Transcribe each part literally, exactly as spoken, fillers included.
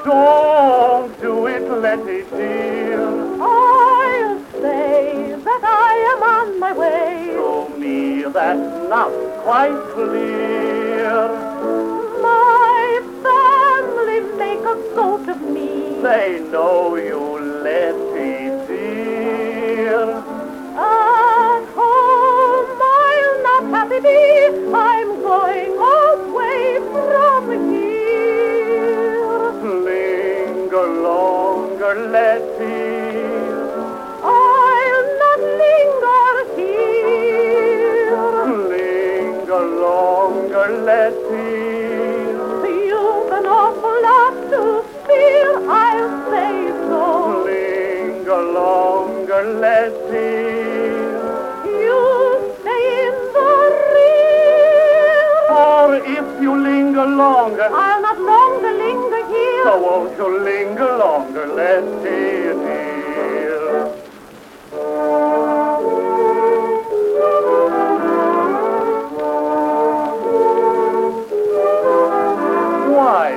Don't do it, Letty dear. I'll say that I am on my way. To me that's not quite clear. My family make a goat of me. They know you, Letty dear. At home I'll not happy be. I'm going away from here. Linger longer, Letty. I'll not linger here. Linger longer, Letty. You've an awful lot to fear. I'll say so. Linger longer, Letty. You stay in the rear. Or if you linger longer, I'll not longer linger here. so won't you linger longer, Letty dear? Why,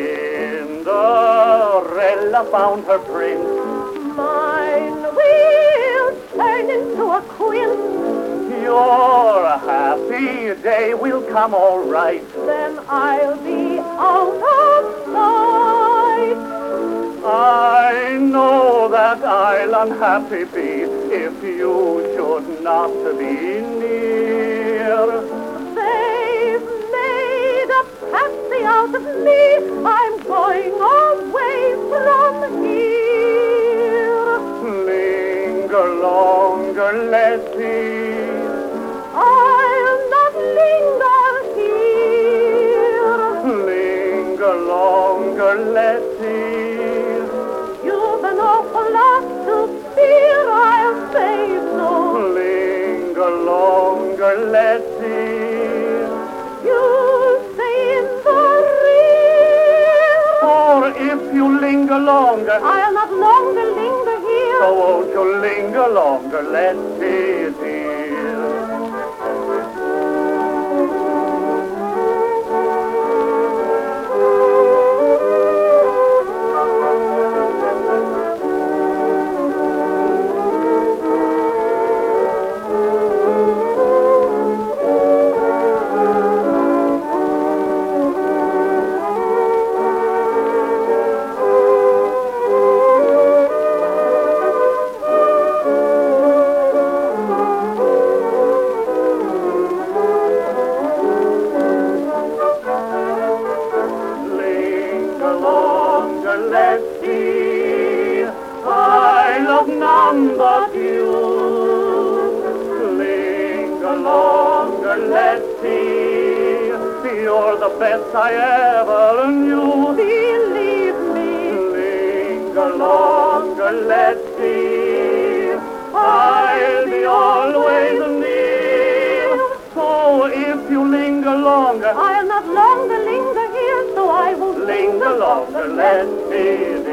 Cinderella found her prince. Mine will turn into a quince. Your happy day will come all right. Then I'll be out of sight. I know that I'll unhappy be if you should not be near. They've made a patsy out of me. I'm going away from here. Linger longer, Letty. I'll not linger here. Linger longer, Letty. You've an awful lot to fear. I'll say so. Linger longer, Letty. You stay in the rear. Or if you linger longer, I'll not longer linger here. so won't you linger longer, Letty dear? Letty, I love none but you. Linger longer, Letty. You're the best I ever knew. Believe me. Linger longer, Letty. I'll be always near. So if you linger longer, I'll not longer linger here, so I won't linger longer, Letty.